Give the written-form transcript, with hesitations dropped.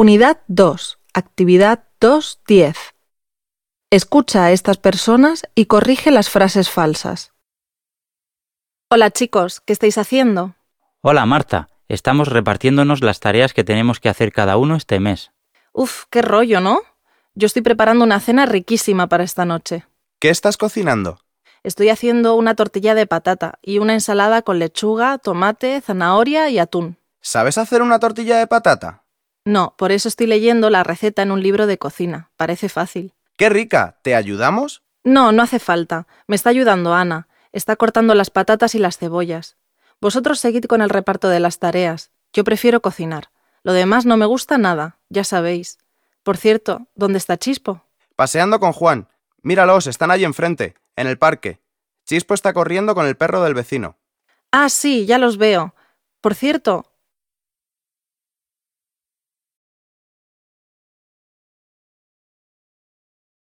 Unidad 2, actividad 2.10. Escucha a estas personas y corrige las frases falsas. Hola chicos, ¿qué estáis haciendo? Hola Marta, estamos repartiéndonos las tareas que tenemos que hacer cada uno este mes. Uf, qué rollo, ¿no? Yo estoy preparando una cena riquísima para esta noche. ¿Qué estás cocinando? Estoy haciendo una tortilla de patata y una ensalada con lechuga, tomate, zanahoria y atún. ¿Sabes hacer una tortilla de patata? No, por eso estoy leyendo la receta en un libro de cocina. Parece fácil. ¡Qué rica! ¿Te ayudamos? No, no hace falta. Me está ayudando Ana. Está cortando las patatas y las cebollas. Vosotros seguid con el reparto de las tareas. Yo prefiero cocinar. Lo demás no me gusta nada, ya sabéis. Por cierto, ¿dónde está Chispo? Paseando con Juan. Míralos, están allí enfrente, en el parque. Chispo está corriendo con el perro del vecino. Ah, sí, ya los veo. Por cierto,